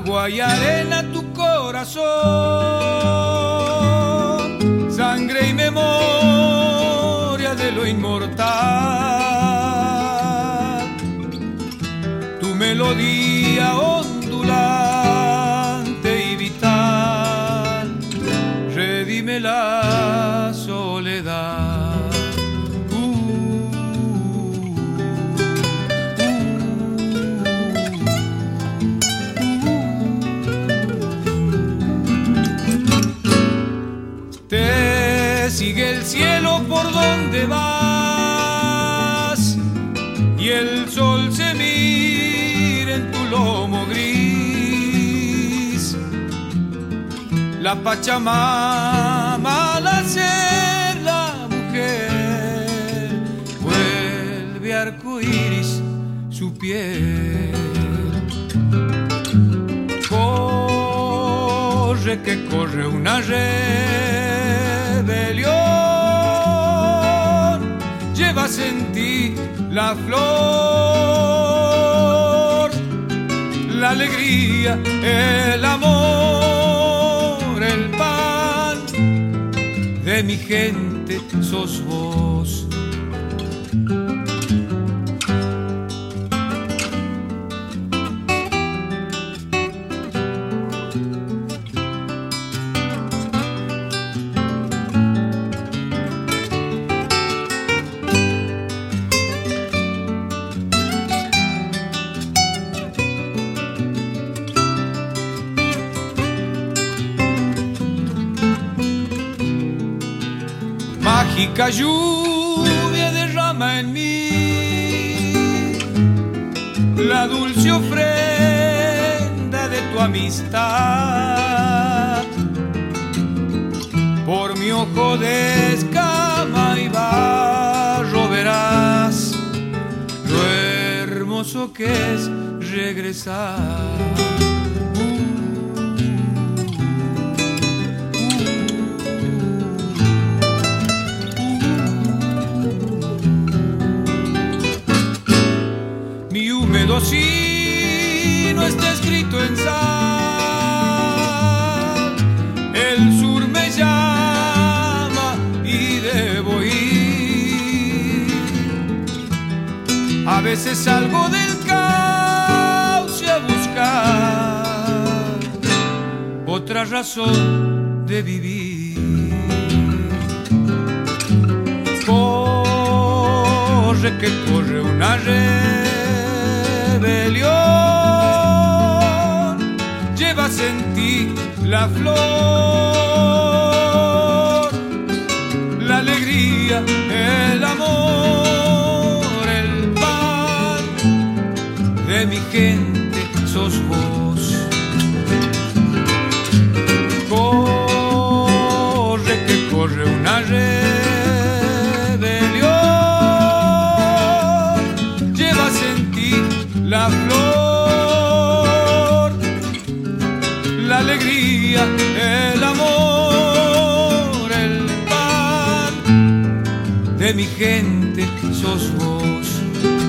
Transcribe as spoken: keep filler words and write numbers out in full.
agua y arena tu corazón, sangre y memoria de lo inmortal, tu melodía ondulante y vital, redime la soledad. Sigue el cielo por donde vas y el sol se mira en tu lomo gris. La Pachamama al hacer la mujer vuelve arcoíris su piel. Corre que corre una rebelión, llevas en ti la flor, la alegría, el amor, el pan de mi gente sos vos. Mágica lluvia derrama en mí la dulce ofrenda de tu amistad. Por mi ojo de escama y barro verás lo hermoso que es regresar. Si no está escrito en sal, el sur me llama y debo ir. A veces salgo del cauce a buscar otra razón de vivir. Corre que corre una rebelión, llevas en ti la flor, la alegría, el amor, el pan de mi gente sos vos. Corre que corre una rebelión, llevas en ti la flor, la alegría, el amor, el pan de mi gente sos vos.